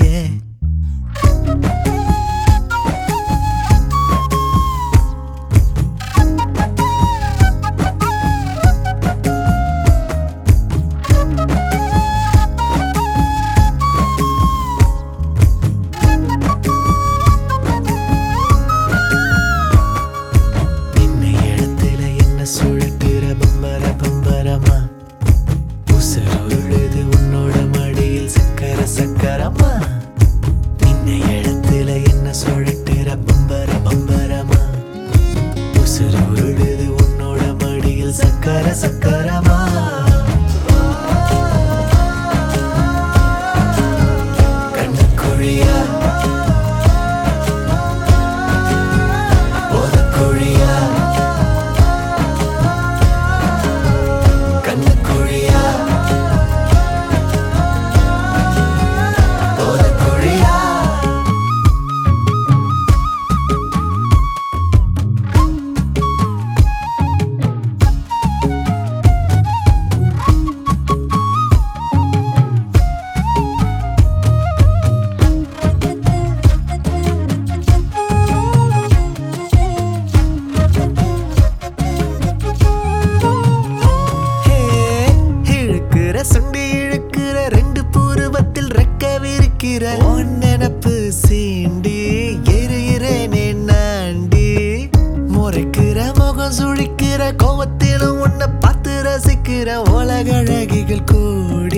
இல்லையே. சுழட்டுற பம்பர பம்பரமா உசருழுது உன்னோட மடியில் சக்கர சக்கரமா. நின்ன இடத்துல என்ன சுழட்டுற பம்பர பம்பரமா உசருழுது உன்னோட மடியில் சக்கர சக்கரமா. கண்ணுக்குழியா போதக்குழியா சுண்டி இழுக்கிற ரெண்டு பூர்வத்தில் ரெக்கவிருக்கிற நெனப்பு சீண்டி எரிகிறேனே நாண்டி. முறைக்கிற முகம் சுழிக்கிற கோவத்திலும் உன்னை பார்த்து ரசிக்கிற உலகழகிகள் கூடி